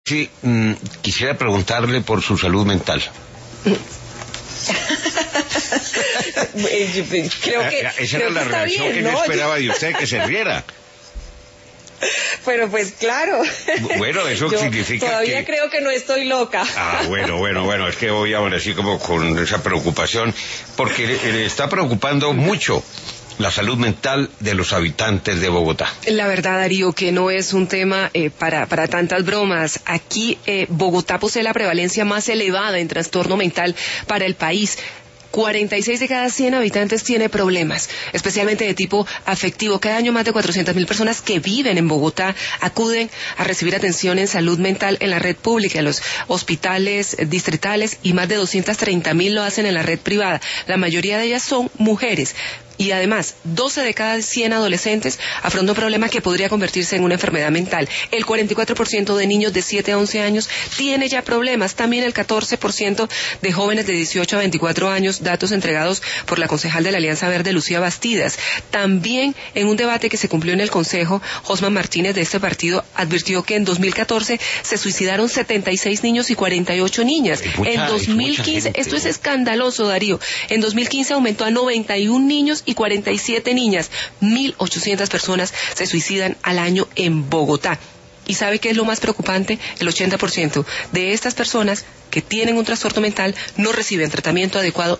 Sí, quisiera preguntarle por su salud mental. Esa era la reacción que yo esperaba de usted, que se riera. Pero pues claro. Bueno, eso significa todavía creo que no estoy loca. Bueno, es que voy a ver así como con esa preocupación, porque le está preocupando mucho la salud mental de los habitantes de Bogotá. La verdad, Darío, que no es un tema para tantas bromas. Aquí Bogotá posee la prevalencia más elevada en trastorno mental para el país. 46 de cada 100 habitantes tiene problemas, especialmente de tipo afectivo. Cada año más de 400.000 personas que viven en Bogotá acuden a recibir atención en salud mental en la red pública, en los hospitales distritales, y más de 230.000 lo hacen en la red privada. La mayoría de ellas son mujeres. Y además, 12 de cada 100 adolescentes afrontan un problema que podría convertirse en una enfermedad mental. El 44% de niños de 7 a 11 años tiene ya problemas. También el 14% de jóvenes de 18 a 24 años, datos entregados por la concejal de la Alianza Verde, Lucía Bastidas. También, en un debate que se cumplió en el Consejo, Josman Martínez de este partido advirtió que en 2014 se suicidaron 76 niños y 48 niñas. En 2015, esto es escandaloso, Darío, en 2015 aumentó a 91 niños y 47 niñas. 1.800 personas se suicidan al año en Bogotá. ¿Y sabe qué es lo más preocupante? El 80% de estas personas que tienen un trastorno mental no reciben tratamiento adecuado